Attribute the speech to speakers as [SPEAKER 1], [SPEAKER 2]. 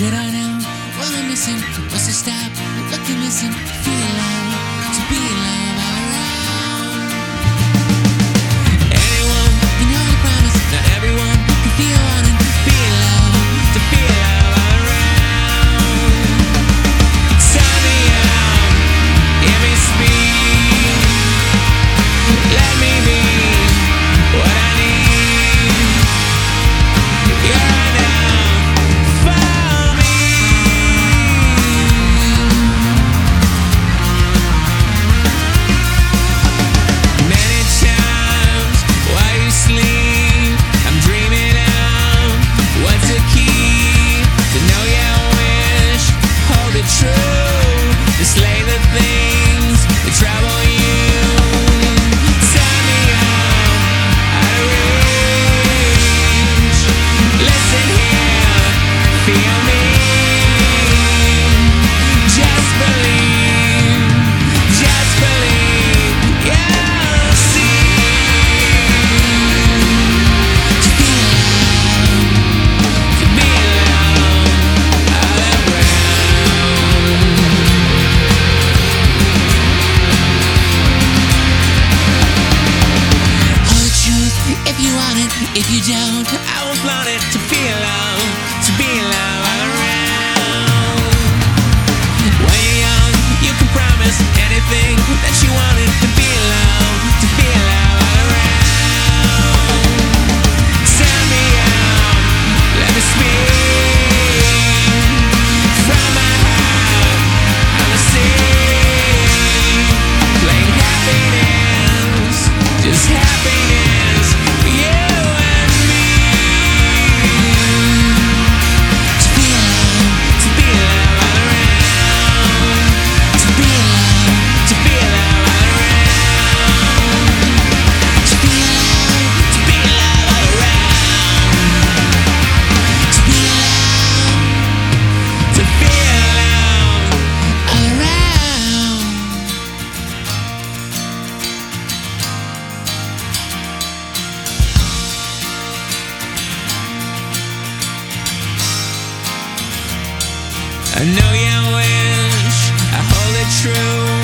[SPEAKER 1] Should I know what I'm missing? What's to stop looking missing? Feel low, to be loved all around. Anyone can hold a promise, not everyone can feel wanting. Feel low, to feel love all around. Turn me on, give me speed. Let me be what I need. You're enough for me. Many times while you sleep, I'm dreaming of what's the key to know your wish, hold it true, to slay the things that trouble you. Turn me on, out of reach. Listen here, feel me. Just believe, you'll see. To feel love, to be loved all around. Hold the truth if you want it. If you don't, I will flaunt it. To feel love, to be loved all around. When you're young, you can promise anything that you wanted. To be loved, to feel love all around. Turn me on, let me speak. From my heart, I'ma sing. Playing happiness, just happiness for you and me. To feel love, to be loved all around. To be loved, to be loved all around. To feel love, to be loved all around. To be loved, to feel loved all around. I know your wish, I hold it true,